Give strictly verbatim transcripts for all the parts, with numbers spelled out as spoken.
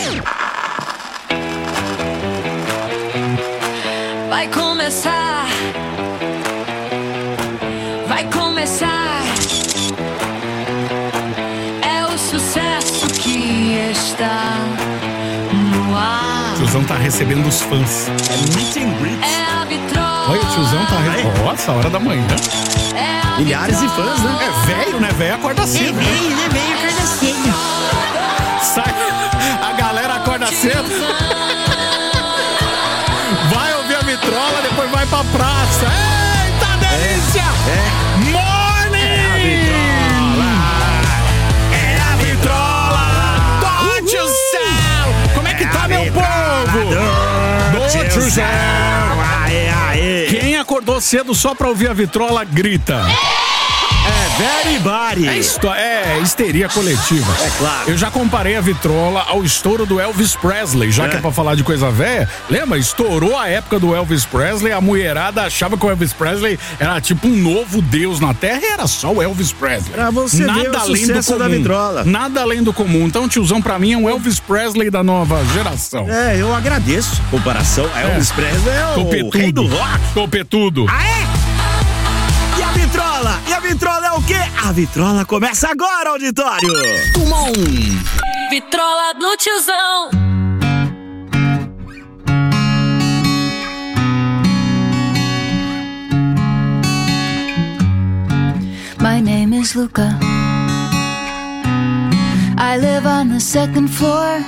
Vai começar, vai começar. É o sucesso que está no ar. O tiozão tá recebendo os fãs. É meet and greet. É a vitrola. Olha, o tiozão tá recebendo. Nossa, hora da manhã. É a Milhares de fãs, né? É velho, né? Velho acorda cedo. É veio, né? Veio acorda cedo. Sai, a galera acorda cedo. Vai ouvir a vitrola, depois vai pra praça. Eita delícia! É. Morning! É a vitrola. Dote o céu! Como é que tá, meu povo? Dote o céu! Aê, aê. Quem acordou cedo só pra ouvir a vitrola, grita. É very body. É, histo- é histeria coletiva. É claro. Eu já comparei a vitrola ao estouro do Elvis Presley, já É. que é pra falar de coisa velha. Lembra? Estourou a época do Elvis Presley, a mulherada achava que o Elvis Presley era tipo um novo deus na Terra e era só o Elvis Presley. Pra você ver o sucesso da vitrola. Nada além do comum. Então, tiozão, pra mim, é um Elvis Presley da nova geração. É, eu agradeço. Comparação, Elvis Presley é o Topetudo. rei do rock. Topetudo. Aê! E a vitrola? E a vitrola é o quê? A vitrola começa agora, auditório. Tumon. vitrola do tiozão. My name is Luca. I live on the second floor.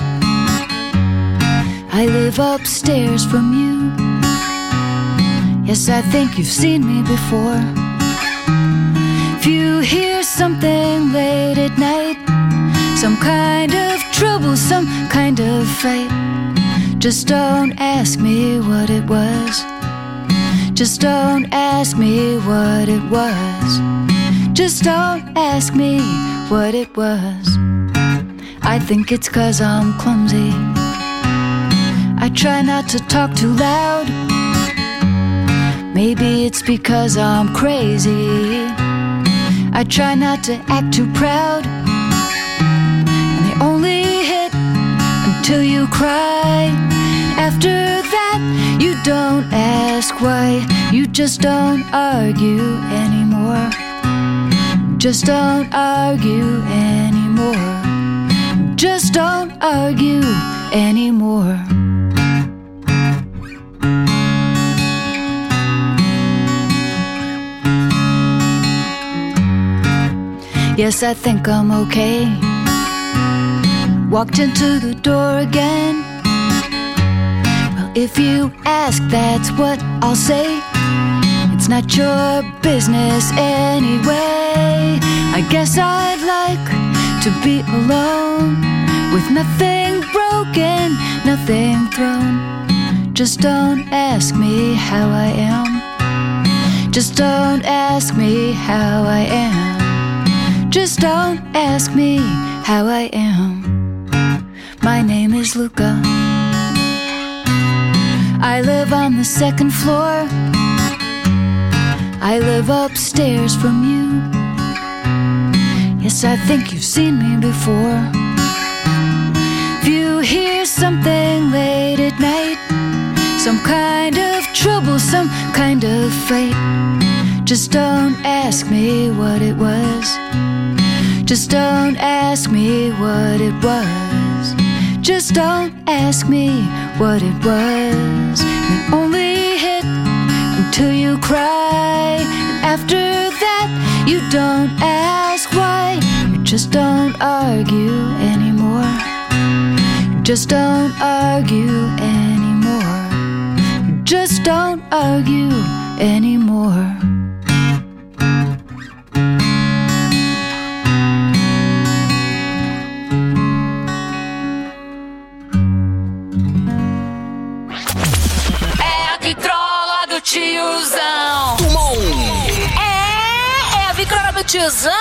I live upstairs from you. Yes, I think you've seen me before. If you hear something late at night, some kind of trouble, some kind of fight, just don't ask me what it was. Just don't ask me what it was. Just don't ask me what it was. I think it's 'cause I'm clumsy. I try not to talk too loud. Maybe it's because I'm crazy. I try not to act too proud. And they only hit until you cry. After that, you don't ask why. You just don't argue anymore. Just don't argue anymore. Just don't argue anymore. Yes, I think I'm okay. Walked into the door again. Well, if you ask, that's what I'll say. It's not your business anyway. I guess I'd like to be alone, with nothing broken, nothing thrown. Just don't ask me how I am. Just don't ask me how I am. Just don't ask me how I am. My name is Luca. I live on the second floor. I live upstairs from you. Yes, I think you've seen me before. If you hear something late at night, some kind of trouble, some kind of fight, just don't ask me what it was. Just don't ask me what it was. Just don't ask me what it was. They only hit until you cry. And after that, you don't ask why. You just don't argue anymore. You just don't argue anymore. You just don't argue anymore. Tiozão. Tumon. É, é a vitrola do tiozão.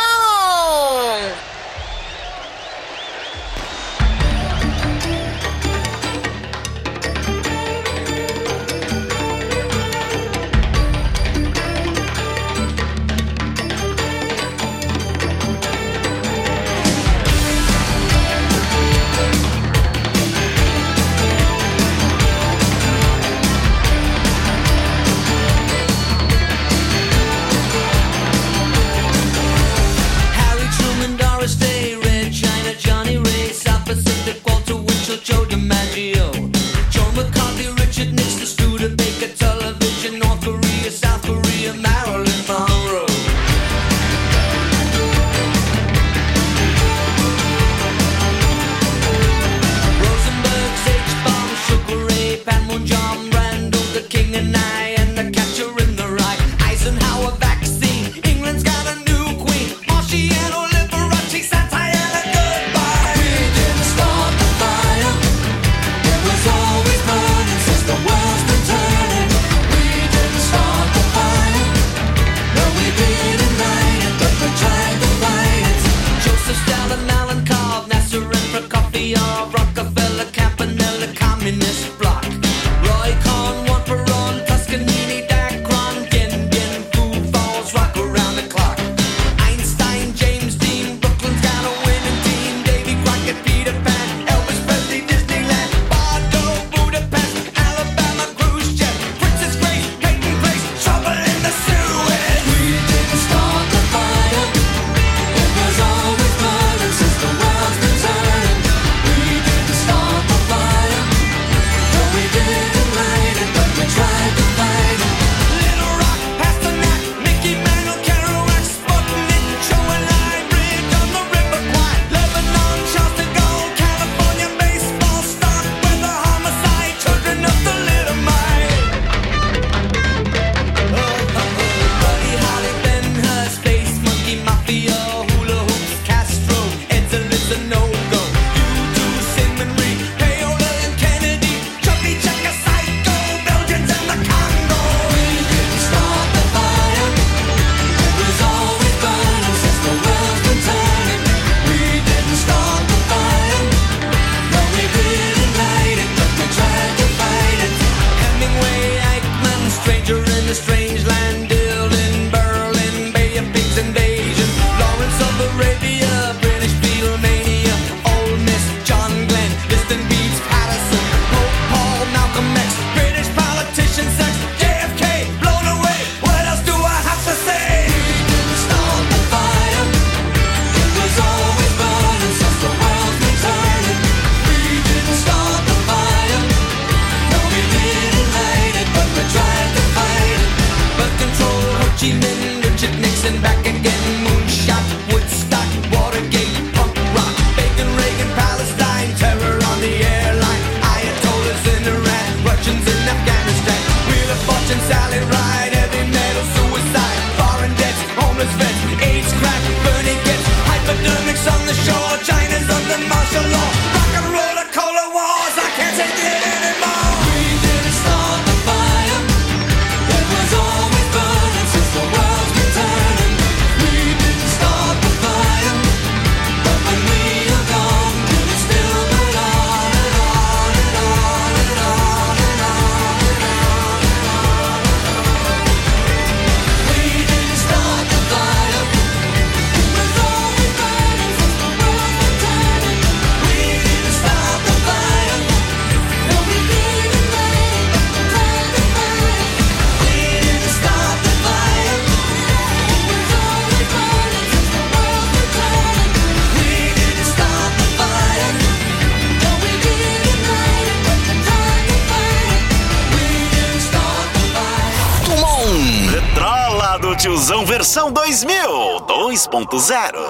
the martial law. Rock and roll and cola wars, I can't take it anymore. We didn't start the fire, it was always burning since the world's been turning. We didn't start the fire, but when we are gone, will it still burn on and on and on and on and on and on and on and on. We didn't start the fire, it was always burning since the world's been turning. We didn't start the fire, no we didn't light it, light the fire. We didn't start the fire, it was always burning since the world's been turning. We didn't start the fire, no we didn't light it, light the fire. We didn't start the fire. Tumon. Vitrola do Tiozão versão dois mil, dois ponto zero.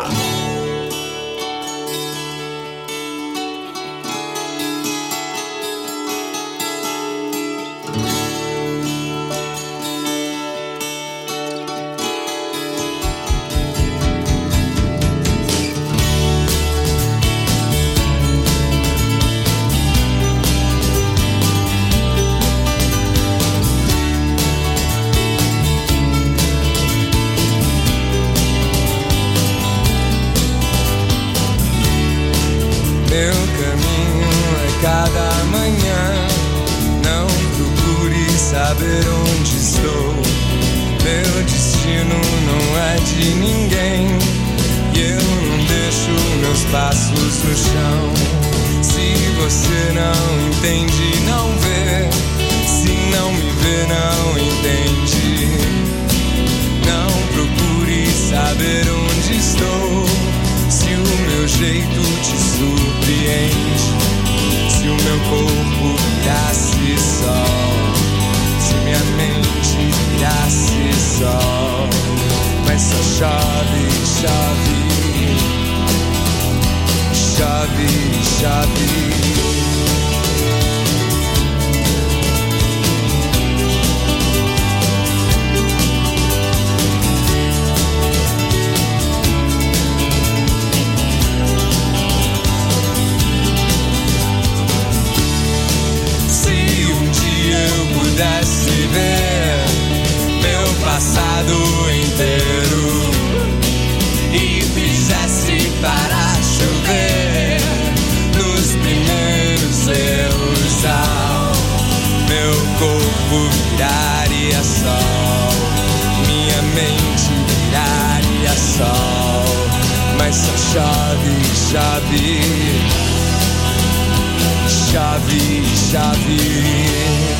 Meu caminho é cada manhã. Não procure saber onde estou. Meu destino não é de ninguém. E eu não deixo meus passos no chão. Se você não entende, não vê. Se não me vê, não entende. Não procure saber onde estou. Se o meu jeito te surpreende, se o meu corpo virasse sol, se minha mente virasse sol, mas só chove, chove, chove, chove. Pudesse ver meu passado inteiro e fizesse parar chover nos primeiros erros, ao meu corpo viraria sol, minha mente viraria sol, mas só chove, chove, chove, chove.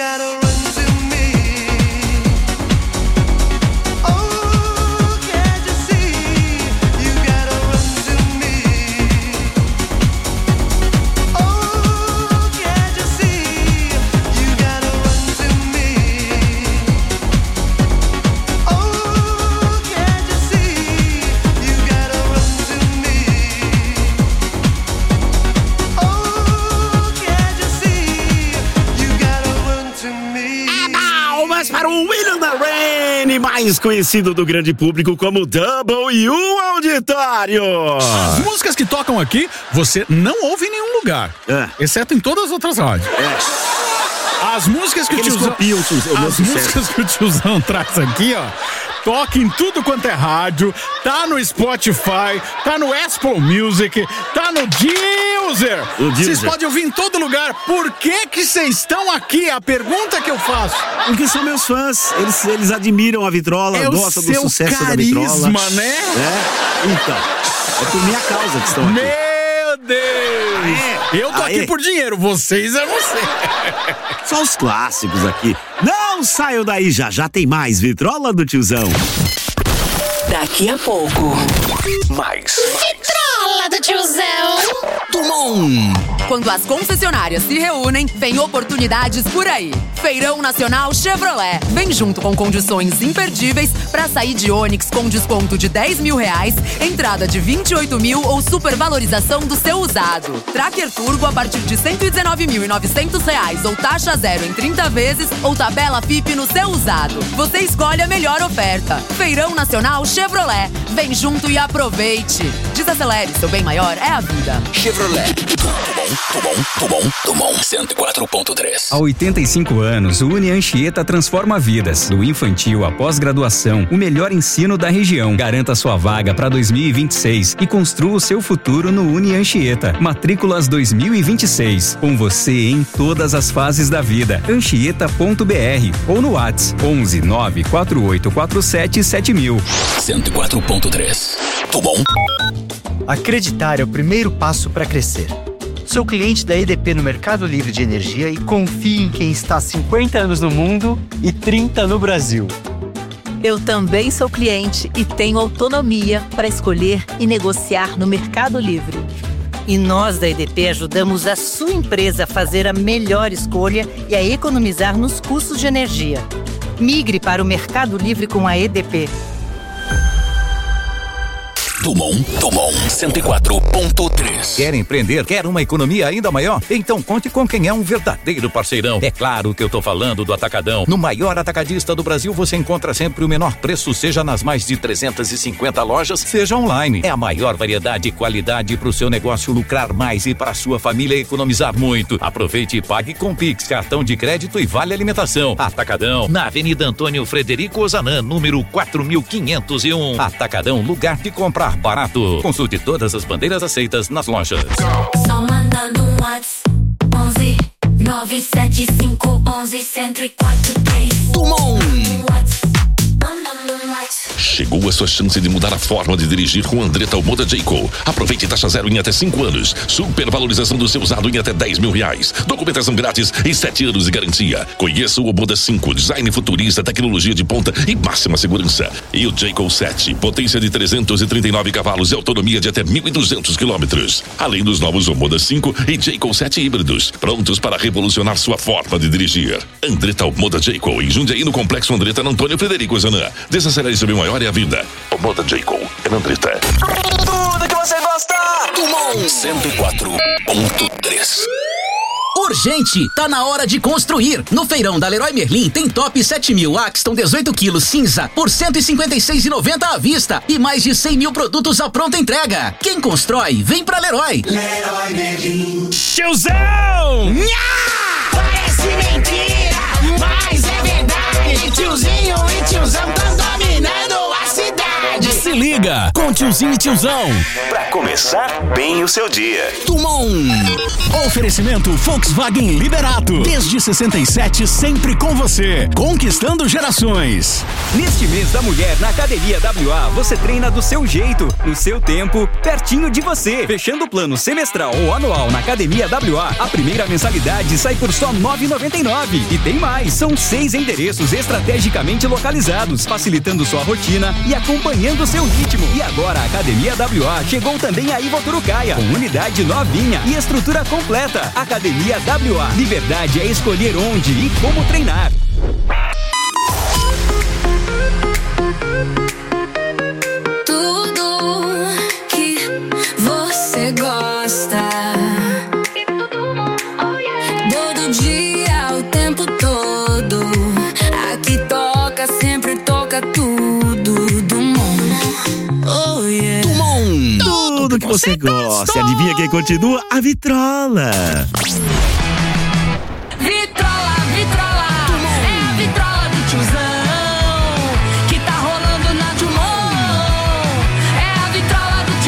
gotta run to me. Oh, can't you see? You gotta run to me. Oh, can't you see? You gotta run to me. Oh, can't you see? You gotta run to me. Oh, can't you see? You gotta run to me. Palmas para o William da Rain, mais conhecido do grande público como W Auditório. As músicas que tocam aqui, você não ouve em nenhum lugar. É. Exceto em todas as outras rádios. É. As músicas que o Eles tiozão... copiam o su- o meu As sucesso. músicas que o tiozão traz aqui, ó, toca em tudo quanto é rádio, tá no Spotify, tá no Apple Music, tá no Deezer. O Deezer. Vocês podem ouvir em todo lugar. Por que que vocês estão aqui? A pergunta que eu faço. Porque são meus fãs, eles, eles admiram a Vitrola, É o gostam do seu sucesso da carisma, Vitrola. né? É, então, é por minha causa que estão aqui. Meu Deus! Aê, eu tô aê. aqui por dinheiro, vocês é você. Só os clássicos aqui. Não saiam daí, já já tem mais Vitrola do tiozão. Daqui a pouco. Mais. Vitrola do tiozão. Quando as concessionárias se reúnem, vem oportunidades por aí. Feirão Nacional Chevrolet. Vem junto com condições imperdíveis para sair de Onix com desconto de dez mil reais, entrada de vinte e oito mil ou supervalorização do seu usado. Tracker Turbo a partir de cento e dezenove mil e novecentos reais ou taxa zero em trinta vezes ou tabela F I P no seu usado. Você escolhe a melhor oferta. Feirão Nacional Chevrolet. Vem junto e aproveite. Desacelere, seu bem maior é a vida. Chevrolet. Tô bom, tô bom, tô bom. cento e quatro ponto três. Há oitenta e cinco anos, o Uni Anchieta transforma vidas. Do infantil à pós-graduação, o melhor ensino da região. Garanta sua vaga para dois mil e vinte e seis e construa o seu futuro no Uni Anchieta. Matrículas dois mil e vinte e seis. Com você em todas as fases da vida. Anchieta ponto b r ou no WhatsApp onze nove quatro oito quatro sete sete mil. cento e quatro ponto três. Tô bom. Acreditar é o primeiro passo para crescer. Sou cliente da E D P no Mercado Livre de Energia e confio em quem está há cinquenta anos no mundo e trinta no Brasil. Eu também sou cliente e tenho autonomia para escolher e negociar no Mercado Livre. E nós da E D P ajudamos a sua empresa a fazer a melhor escolha e a economizar nos custos de energia. Migre para o Mercado Livre com a E D P. Tomon, Tomon, cento e quatro ponto três. Quer empreender? Quer uma economia ainda maior? Então conte com quem é um verdadeiro parceirão. É claro que eu tô falando do Atacadão. No maior atacadista do Brasil você encontra sempre o menor preço, seja nas mais de trezentas e cinquenta lojas, seja online. É a maior variedade e qualidade para o seu negócio lucrar mais e para a sua família economizar muito. Aproveite e pague com Pix, cartão de crédito e vale alimentação. Atacadão, na Avenida Antônio Frederico Ozanam, número quatro mil quinhentos e um. Atacadão, lugar de comprar barato. Consulte todas as bandeiras aceitas nas lojas. Só mandando um WhatsApp onze nove sete cinco onze cento e quatro três. Tumon. Mandando um WhatsApp. Chegou a sua chance de mudar a forma de dirigir com Andretta Moda Jayco. Aproveite taxa zero em até cinco anos. Supervalorização do seu usado em até dez mil reais. Documentação grátis e sete anos de garantia. Conheça o Moda cinco, design futurista, tecnologia de ponta e máxima segurança. E o Jayco sete, potência de trezentos e trinta e nove cavalos e autonomia de até mil e duzentos quilômetros. Além dos novos Moda cinco e Jayco sete híbridos, prontos para revolucionar sua forma de dirigir. Andretta Moda Jayco, em Jundiaí, no Complexo Andretta, no Antônio Frederico Ozanam. Desacelere seu bem maior é a vida. O Moda Jayco é na Andretta. Tudo que você gosta. Tumon, cento e quatro ponto três. Urgente, tá na hora de construir. No feirão da Leroy Merlin tem top sete mil Axton dezoito quilos cinza por cento e cinquenta e seis reais e noventa centavos à vista e mais de cem mil produtos à pronta entrega. Quem constrói, vem pra Leroy. Leroy Merlin. Tiozão! Nha! Parece mentira, mas é verdade. Tiozinho e tiozão tão dominando a cidade. Se liga, com tiozinho e tiozão. Pra começar bem o seu dia. Tumon. Oferecimento Volkswagen Liberato. Desde sessenta e sete, sempre com você. Conquistando gerações. Neste mês da mulher, na Academia W A, você treina do seu jeito, no seu tempo, pertinho de você. Fechando o plano semestral ou anual na Academia W A, a primeira mensalidade sai por só nove reais e noventa e nove centavos. E tem mais, são seis endereços estrategicamente localizados, facilitando sua rotina e acompanhando seu ritmo. E agora a Academia W A chegou também a Ivoturucaia, com unidade novinha e estrutura completa. Academia W A, liberdade é escolher onde e como treinar. Tudo que você gosta, todo dia, o tempo todo. Aqui toca, sempre toca tudo do mundo. Oh yeah. Tumon. Tudo que você gosta. Adivinha quem continua? A Vitrola. Vitrola, Vitrola, é a Vitrola do tiozão, que tá rolando na Tumon. É a Vitrola do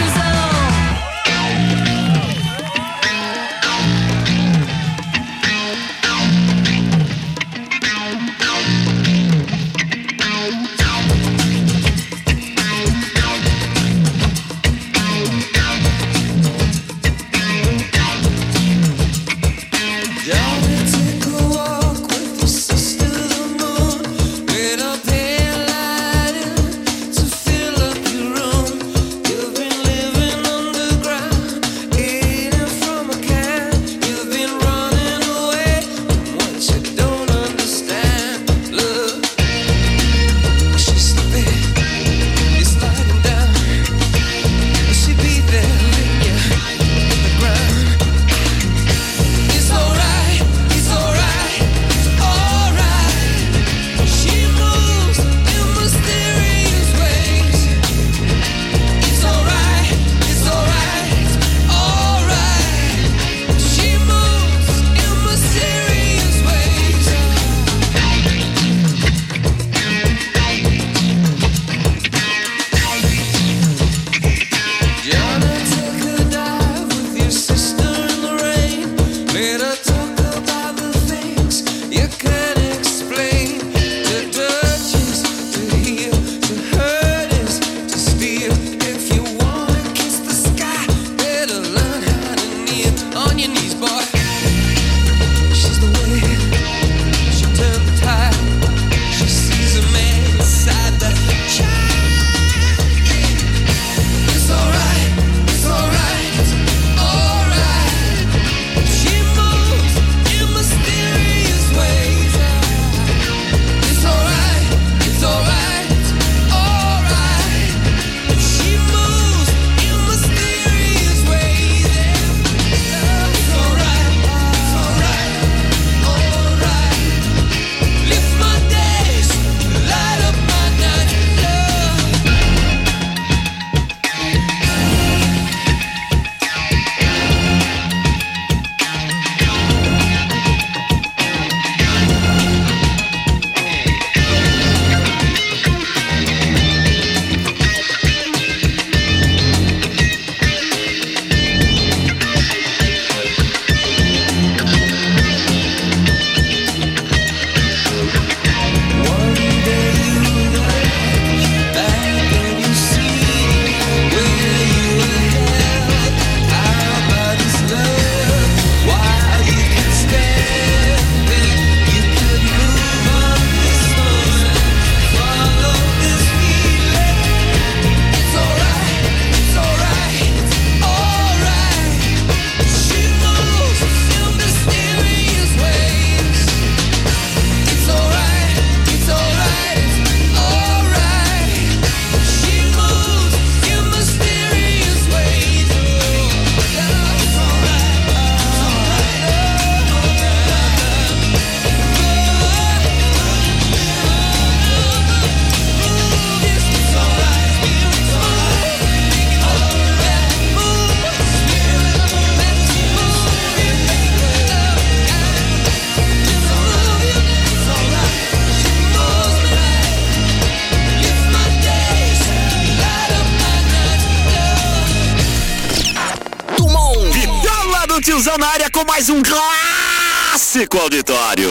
com mais um clássico auditório.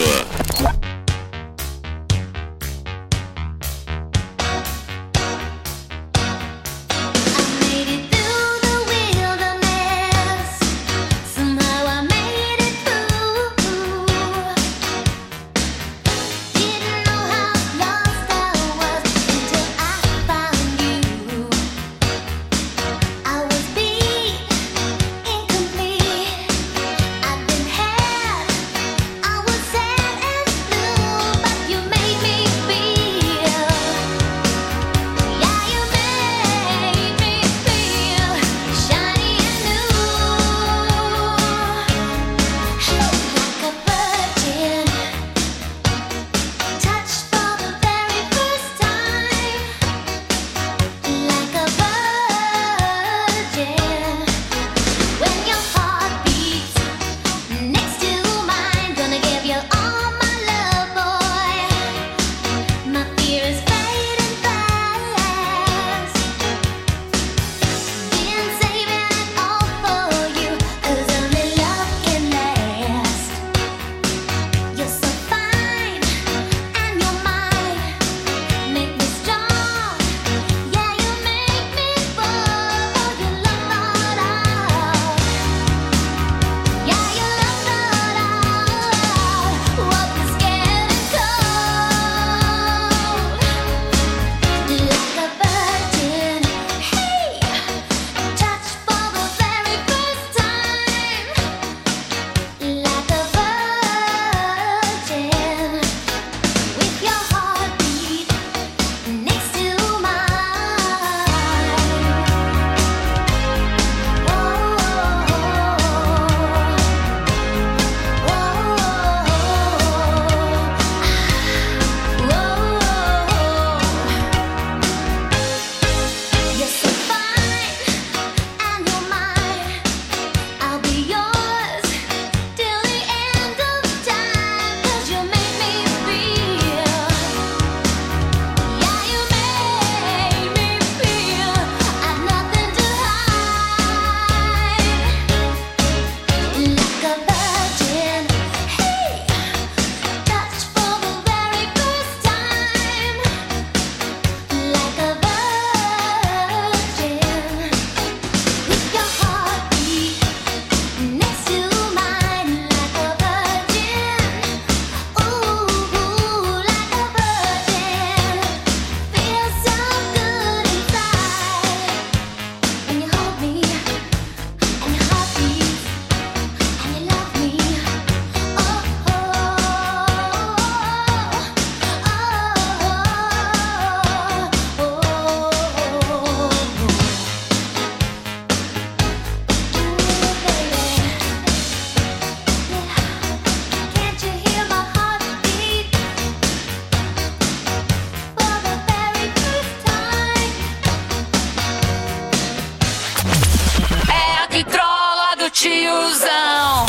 tiozão.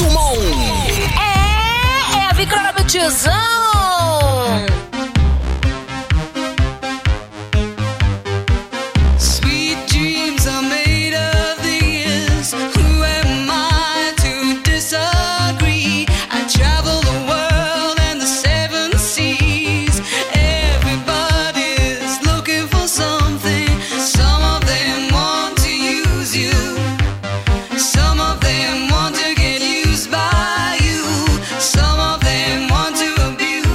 É, é a vitrola do tiozão. Some of them want to abuse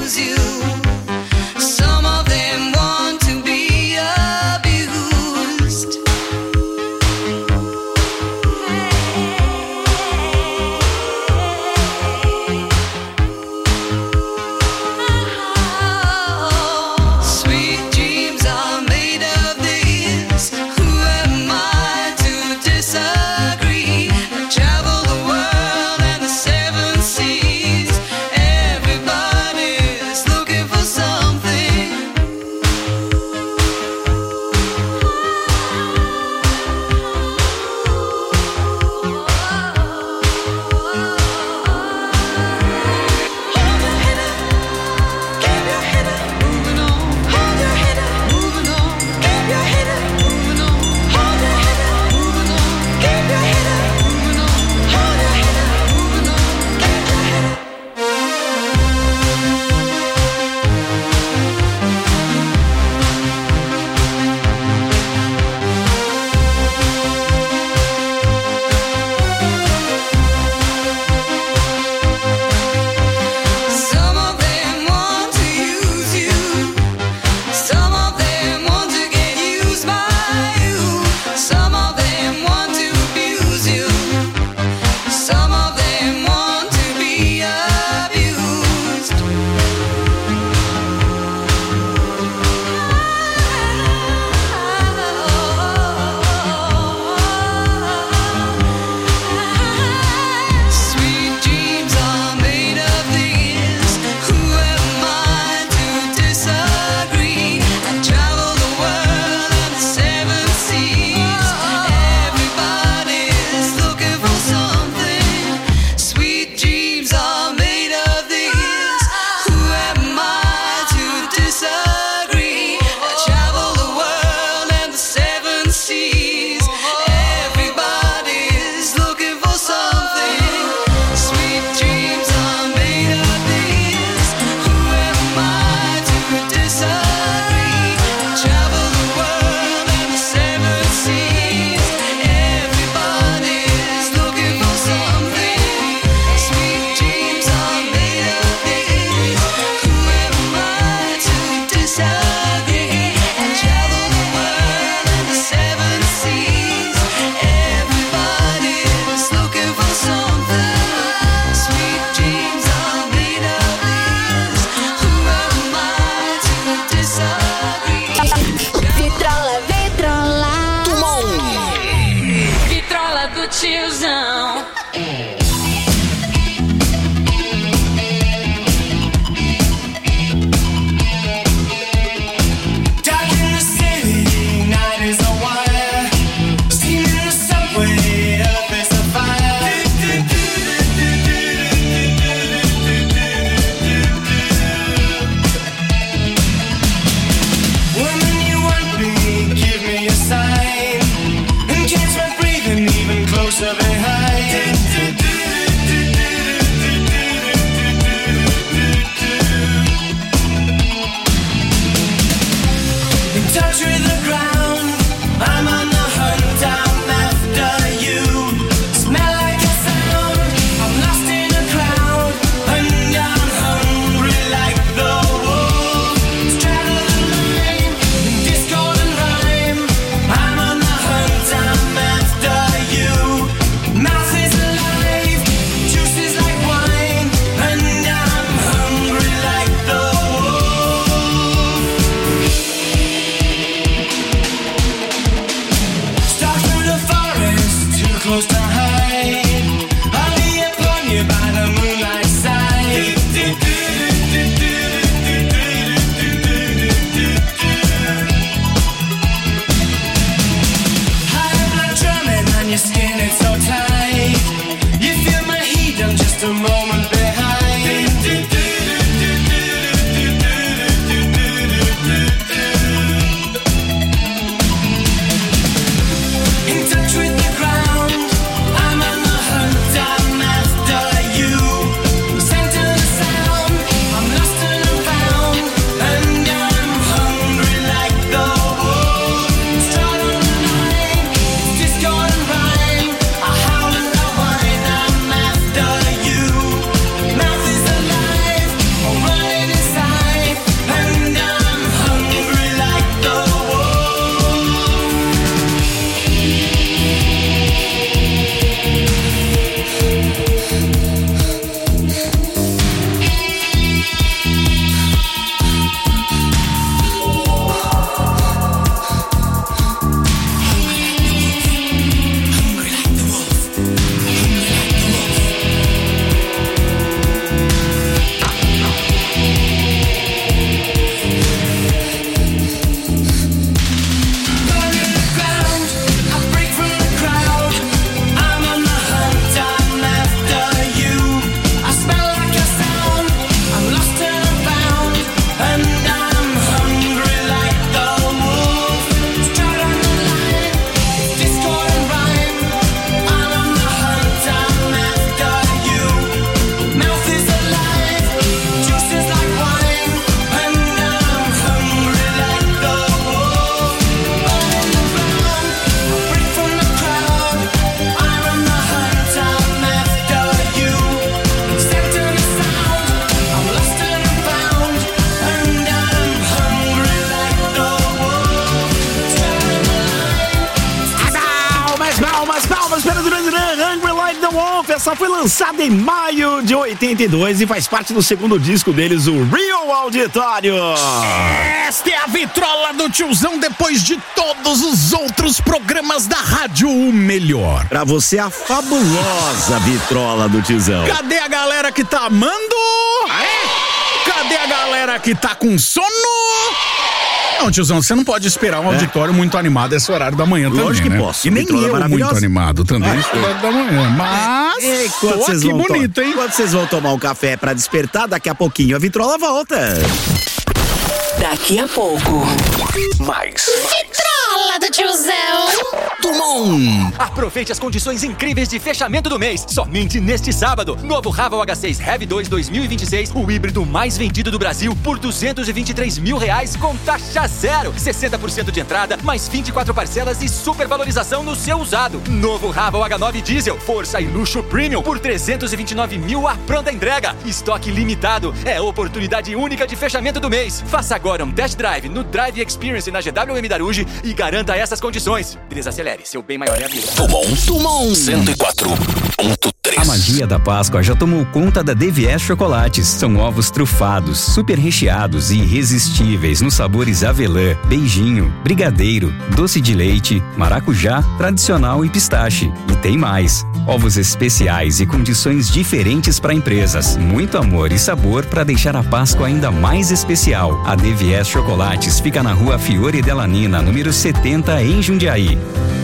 essa foi lançada em maio de oitenta e dois e faz parte do segundo disco deles, o Real Auditório. Esta é a vitrola do tiozão depois de todos os outros programas da rádio, o melhor. Pra você, a fabulosa vitrola do tiozão. Cadê a galera que tá amando? Cadê a galera que tá com sono? Não, tiozão, você não pode esperar um é. auditório muito animado esse horário da manhã também, Lógico que né? posso. E nem eu muito animado também esse horário da manhã, mas é, tô aqui bonito, to- hein? Quando vocês vão tomar um café pra despertar, daqui a pouquinho a vitrola volta. Daqui a pouco. Mais. Vitrola do tiozão. Tumon! Aproveite as condições incríveis de fechamento do mês. Somente neste sábado. Novo Raval H seis Heavy dois dois mil e vinte e seis, o híbrido mais vendido do Brasil, por duzentos e vinte e três mil reais com taxa zero. sessenta por cento de entrada, mais vinte e quatro parcelas e supervalorização no seu usado. Novo Raval H nove Diesel, força e luxo premium, por trezentos e vinte e nove mil a pronta entrega. Estoque limitado. É oportunidade única de fechamento do mês. Faça agora um test drive no Drive Experience na G W M Daruge e garanta essas condições. Desacelere, seu bem maior é a vida. Tumon. Tumon. cento e quatro ponto três. A magia da Páscoa já tomou conta da D V S Chocolates. São ovos trufados, super recheados e irresistíveis nos sabores avelã, beijinho, brigadeiro, doce de leite, maracujá, tradicional e pistache. E tem mais. Ovos especiais e condições diferentes para empresas. Muito amor e sabor para deixar a Páscoa ainda mais especial. A D V S Chocolates fica na rua Fiore Delanina, número setenta, em Jundiaí.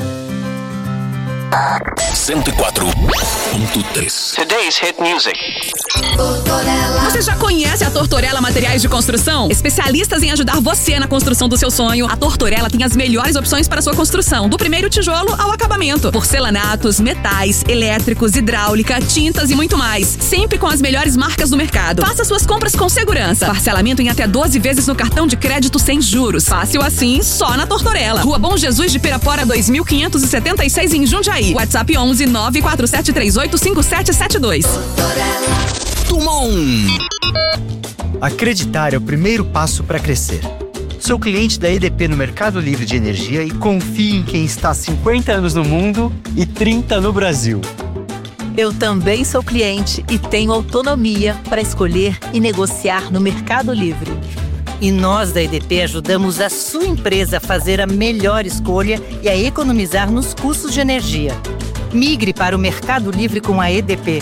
cento e quatro ponto três. Today's hit music. Você já conhece a Tortorella Materiais de Construção? Especialistas em ajudar você na construção do seu sonho. A Tortorella tem as melhores opções para sua construção, do primeiro tijolo ao acabamento. Porcelanatos, metais, elétricos, hidráulica, tintas e muito mais. Sempre com as melhores marcas do mercado. Faça suas compras com segurança. Parcelamento em até doze vezes no cartão de crédito sem juros. Fácil assim, só na Tortorella. Rua Bom Jesus de Pirapora dois mil quinhentos e setenta e seis, em Jundiaí. WhatsApp onze nove quatro sete três oito cinco sete sete dois. Tumon! Acreditar é o primeiro passo para crescer. Sou cliente da E D P no Mercado Livre de Energia e confio em quem está há cinquenta anos no mundo e trinta no Brasil. Eu também sou cliente e tenho autonomia para escolher e negociar no Mercado Livre. E nós da E D P ajudamos a sua empresa a fazer a melhor escolha e a economizar nos custos de energia. Migre para o Mercado Livre com a E D P.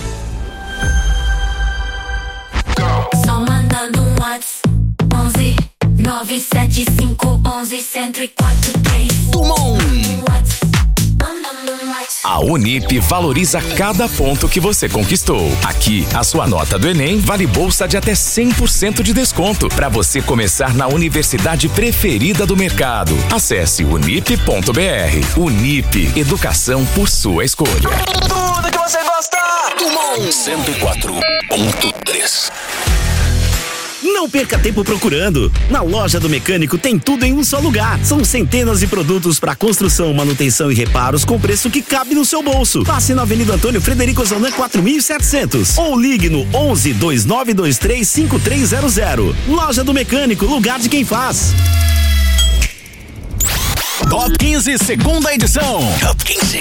Só manda no WhatsApp onze nove sete cinco onze cento e quatro três. Tumon. A Unip valoriza cada ponto que você conquistou. Aqui, a sua nota do Enem vale bolsa de até cem por cento de desconto para você começar na universidade preferida do mercado. Acesse unip ponto b r. Unip, educação por sua escolha. Tudo que você gosta. Tumon. cento e quatro ponto três. Não perca tempo procurando. Na Loja do Mecânico tem tudo em um só lugar. São centenas de produtos para construção, manutenção e reparos com preço que cabe no seu bolso. Passe na Avenida Antônio Frederico Zonan quatro mil e setecentos ou ligue no onze dois nove dois três cinco três zero zero. Loja do Mecânico, lugar de quem faz. Top quinze, segunda edição. Top quinze.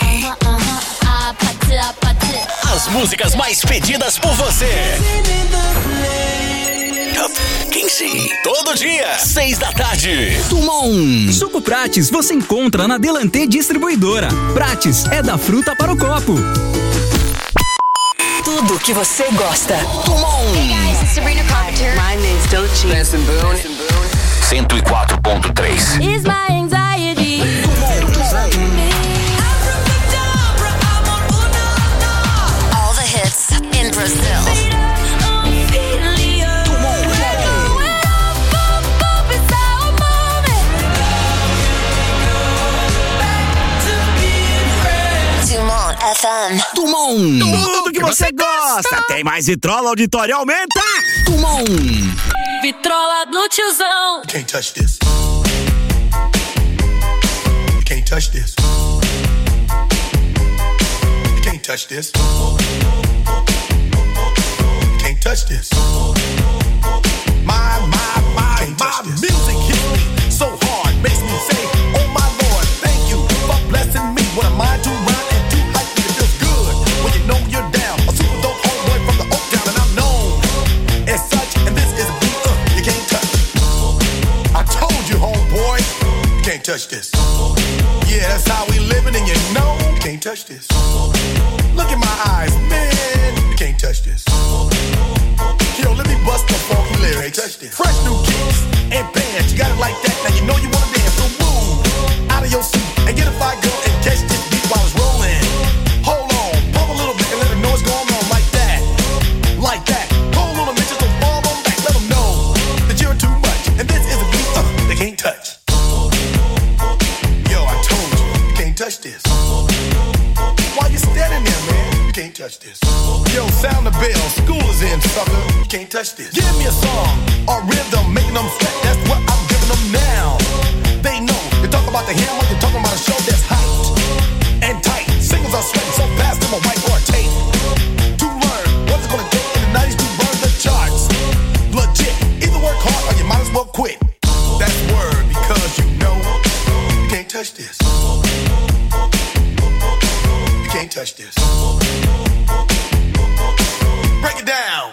As músicas mais pedidas por você. Top quinze. Todo dia, seis da tarde. Tumon. Suco Prates você encontra na Delantê Distribuidora. Prates é da fruta para o copo. Tudo que você gosta. Tumon. Hey guys, it's Sabrina Carpenter. My name's Doechii. Benson Boone. cento e quatro ponto três. Is my anxiety. All the hits in Brazil. F M. Tumon. Tudo que você gosta. Tem mais vitrola, auditório, aumenta. Tumon. Vitrola do tiozão. You can't touch this. You can't touch this. You can't touch this. You can't touch this. My, my, my, my music hits me so hard, makes me say, oh my Lord, thank you for blessing me. What am I to rhyme and do hype? It feels good when you know you're down. A touch this. Yeah, that's how we living, and you know you can't touch this. Look in my eyes, man, you can't touch this. Yo, let me bust the funky lyrics. Touch this. Fresh new kicks and bands, you got it like that. Now you know you wanna dance, so move out of your seat and get a fire girl and catch this beat while it's rolling. Hold on, pump a little bit and let them know what's going on like that, like that. Hold on a minute, so fall on back, let them know that you're too much and this is a beat uh, they can't touch. Yo, I told you, you can't touch this. Why you standing there, man? You can't touch this. Yo, sound the bell, school is in, sucker. You can't touch this. Give me a song, a rhythm, making them sweat. That's what I'm giving them now. They know, you talk about the hammer, you're talking about a show that's hyped and tight. Singles are sweating so fast, them a white or a tape. To learn what's it gonna take in the nineties to burn the charts. Legit, either work hard or you might as well quit. That's word, because you know you can't touch this. You can't touch this. Break it down.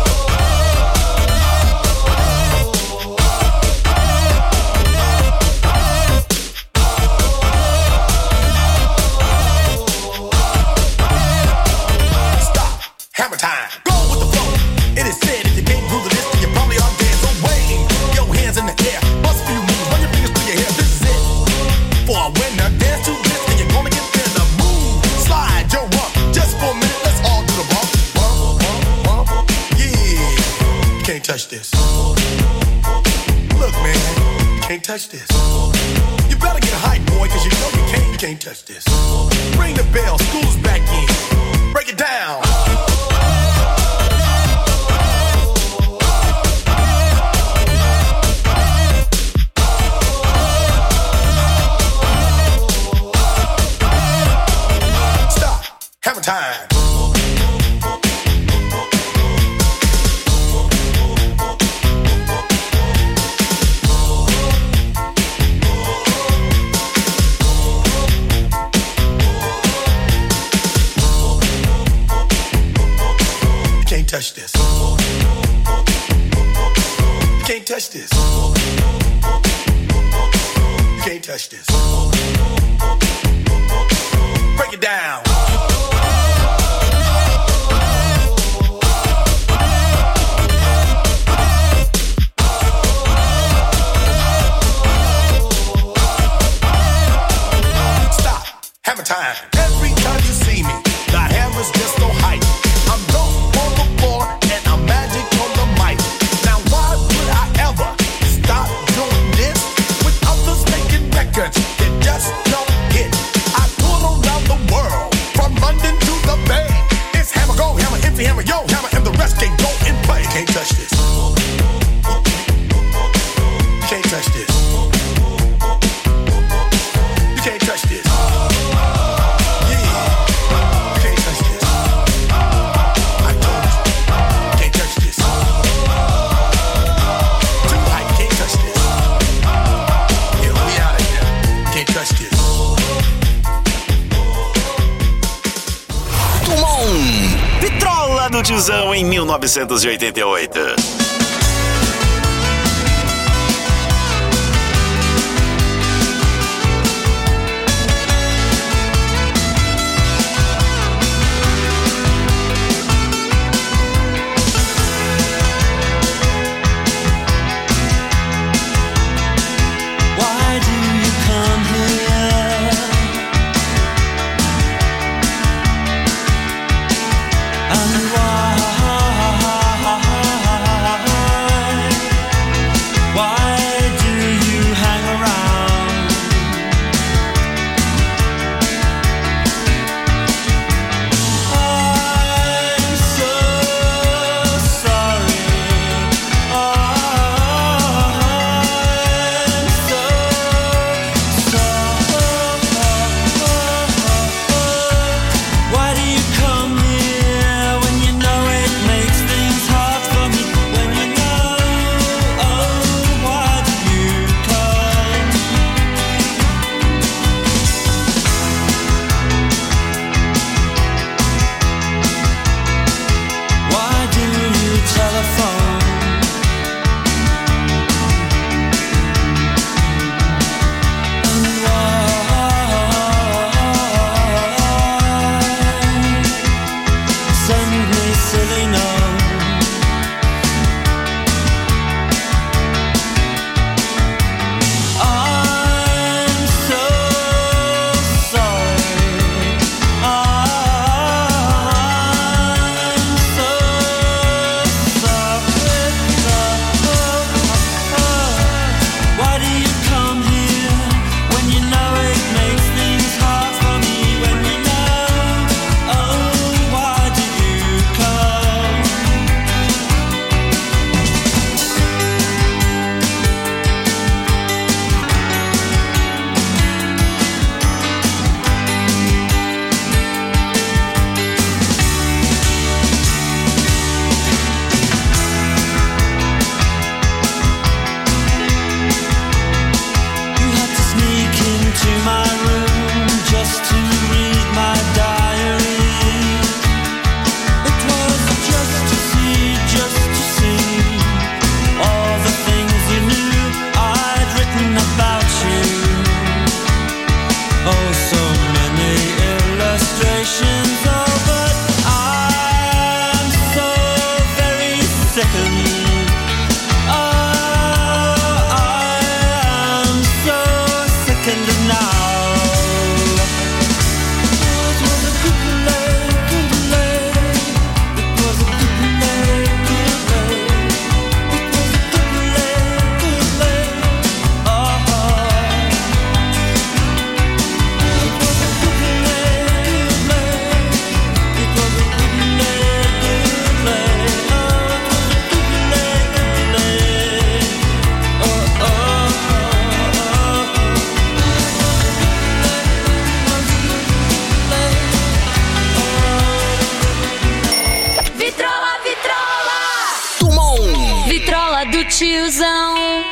Stop. Hammer time. Go with the flow. It is said if you can't groove to this, then you probably are dead. So wave your hands in the air. Bust a few moves. Run your fingers through your hair. This is it. For a winner, dance to this, and you're gonna get better. Move, slide your rump. Just for a minute, let's all do the bump. Bump, bump, bump. Yeah. You can't touch this. Look, man, you can't touch this. You better get hype, boy, cause you know you can't, you can't touch this. Ring the bell, school's back in. Break it down. Stop. Hammer time. You can't touch this. You can't touch this. You can't touch this. Break it down. Stop. Hammer time. Every time you see me, the hammer's just so hype. I'm dope on the floor and I'm magic on the mic. Now why would I ever stop doing this with others making records that just don't hit? I tour around the world from London to the Bay. It's hammer go, hammer empty, hammer yo, hammer, and the rest can go and play. Can't touch this. You can't touch this. You can't touch this. Vitrola do Tiozão em mil novecentos e oitenta e oito. Why do you come here? And why vitrola do tiozão.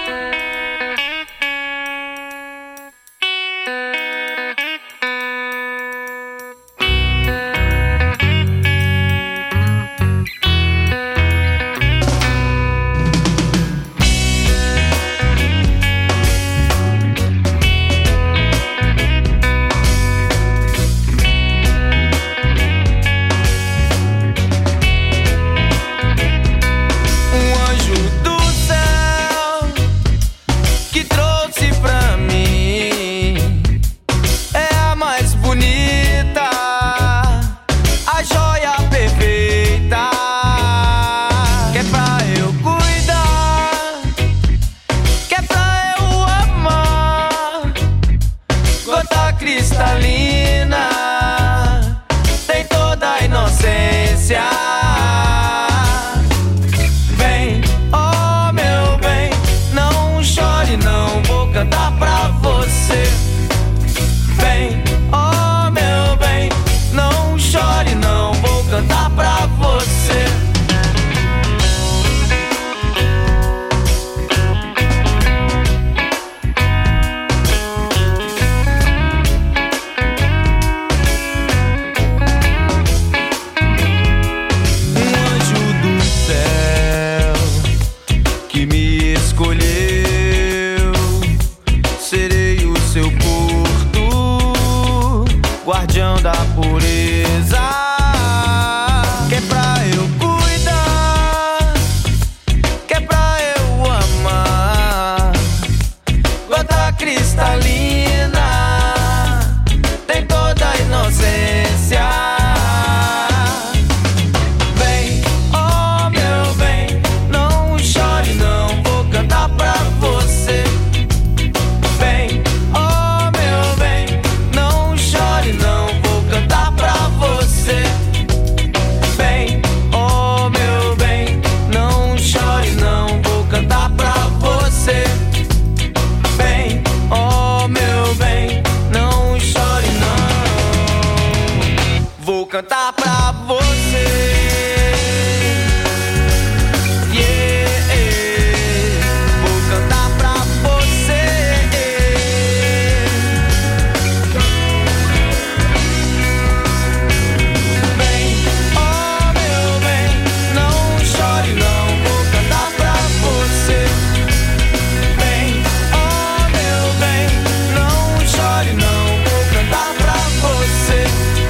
Cantar pra você. Yeah, vou cantar pra você. Bem, oh meu bem, não chore não, vou cantar pra você. Bem, oh meu bem, não chore não, vou cantar pra você.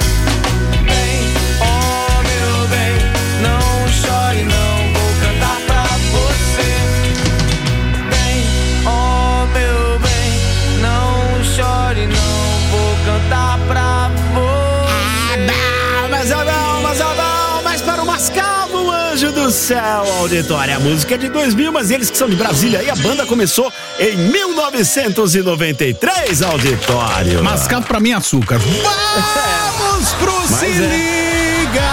Do céu, auditória. A música é de dois mil, mas eles que são de Brasília. E a banda começou em mil novecentos e noventa e três, auditório. Mascavo pra mim, açúcar. Vamos pro Mas Se é. Liga!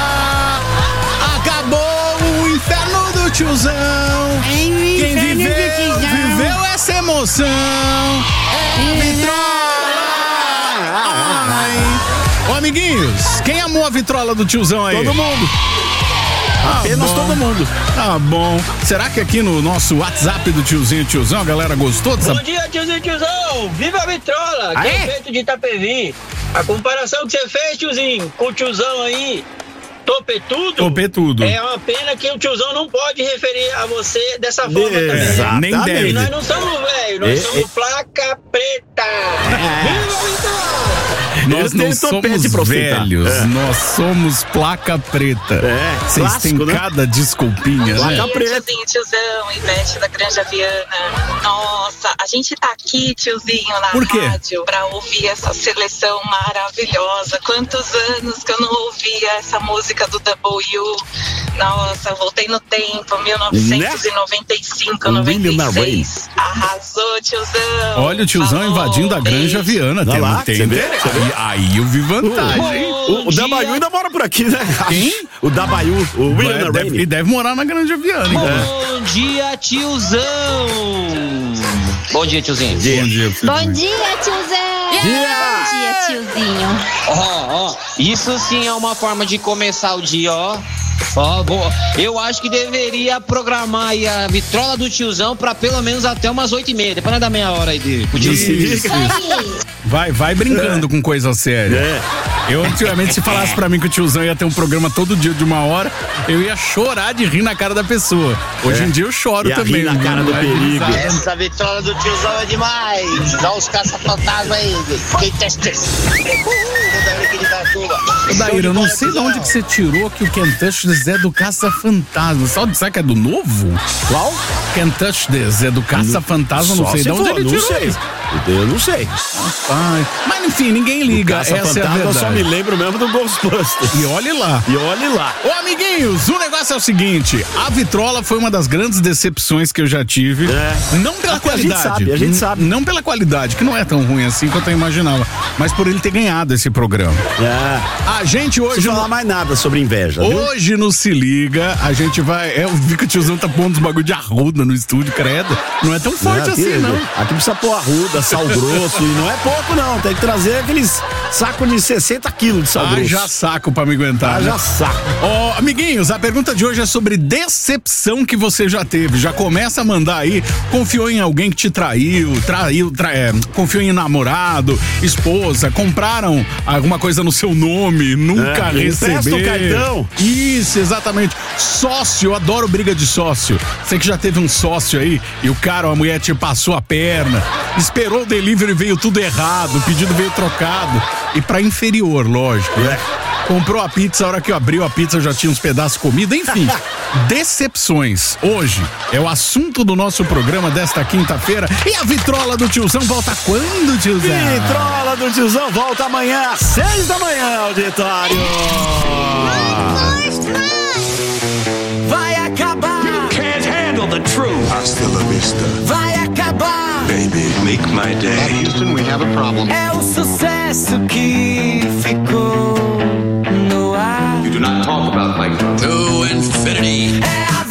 Acabou o inferno do tiozão. Quem viveu, viveu essa emoção. É vitrola. Ai. Ô, amiguinhos, quem amou a vitrola do tiozão aí? Todo mundo. Ah, Apenas bom. todo mundo. Tá bom. Será que aqui no nosso WhatsApp do tiozinho tiozão a galera gostou dessa? Bom dia, tiozinho tiozão! Viva a vitrola! Que é o feito de Itapevi. A comparação que você fez, tiozinho, com o tiozão aí, topetudo. Topetudo. É uma pena que o tiozão não pode referir a você dessa forma Exatamente. também. Nem deve. E nós não somos velhos, nós É, somos é. placa preta. Viva a vitrola! Nós Ele não tem topete somos pra ostentar. velhos, É. nós somos placa preta. É, Vocês clássico, têm né? cada desculpinha, Placa né? preta. Tiozinho, tiozão, Ivete da Granja Viana. Nossa, a gente tá aqui, tiozinho, na Por quê? rádio pra ouvir essa seleção maravilhosa. Quantos anos que eu não ouvia essa música do W. Nossa, voltei no tempo, mil novecentos e noventa e cinco, noventa e seis. Arrasou, tiozão. Olha o tiozão Falou, invadindo a Granja Viana. Olha Tem, lá, tem, você vê? Aí, aí eu vi vantagem. O, o Dabaiú ainda mora por aqui, né? Quem? O Dabaiú, o William deve, ele deve morar na Granja Viana. hein? Bom dia, tiozão! Bom dia, tiozinho. Bom dia, Bom dia, tiozão! Bom dia, tiozinho! Ó, ó, isso sim é uma forma de começar o dia, ó. Ó, vou- eu acho que deveria programar aí a vitrola do tiozão pra pelo menos até umas oito e meia. Depois não dá meia hora aí de pro Isso, isso. Vai, vai brincando É. com coisa séria. É. Eu, antigamente, se falasse pra mim que o tiozão ia ter um programa todo dia de uma hora, eu ia chorar de rir na cara da pessoa. Hoje É. em dia eu choro Ia também. rir na cara do Vai perigo. risada. Essa vitrola do tiozão é demais. Olha os caça-fantasma aí. Quem testa isso? Ô, Daíra, eu não sei de onde que você tirou que o Can't Touch This é do Caça-Fantasma. Sabe, sabe que é do novo? Qual? Can't Touch This é do Caça-Fantasma, não Só sei se de onde for, ele não tirou sei. isso. Eu não sei. Ai, mas enfim, ninguém liga, essa é a Caça-Fantasma verdade. eu só me lembro mesmo do Ghostbusters. E olhe lá. E olhe lá. Ô, amiguinhos, o negócio é o seguinte: a vitrola foi uma das grandes decepções que eu já tive. É. Não pela Até a qualidade. gente sabe, a gente N- sabe. Não pela qualidade, que não é tão ruim assim quanto eu imaginava. Mas por ele ter ganhado esse programa. É. A gente hoje. Não falar mais nada sobre inveja, viu? Hoje no Se Liga, a gente vai. É, eu vi que o tiozão tá pondo uns bagulho de arruda no estúdio, credo. Não é tão forte aqui, assim, não. Aqui precisa pôr arruda, sal grosso, e não é pouco não, tem que trazer aqueles sacos de sessenta quilos de sal Ah, grosso. já saco pra me aguentar. Ah, né? já saco. Ó, amiguinhos, a pergunta de hoje é sobre decepção que você já teve. Já começa a mandar aí. Confiou em alguém que te traiu, traiu, tra- é, confiou em namorado, esposa, compraram alguma coisa no seu nome, nunca É, empresta recebeu. o cartão. Isso, exatamente. Sócio, eu adoro briga de sócio. Você que já teve um sócio aí e o cara ou a mulher te passou a perna, esperou o delivery e veio tudo errado, o pedido veio trocado. E pra inferior, lógico, né? Comprou a pizza, a hora que abriu a pizza já tinha uns pedaços de comida, enfim. Decepções. Hoje é o assunto do nosso programa desta quinta-feira. E a vitrola do tiozão volta quando, tiozão? Vitrola do tiozão volta amanhã às seis da manhã, auditório. Vai acabar. You can't handle the truth. Hasta la vista, Vai acabar. baby. Make my day. Houston, we have a problem. É o sucesso que ficou no ar. You do not talk about Mike. To infinity. É a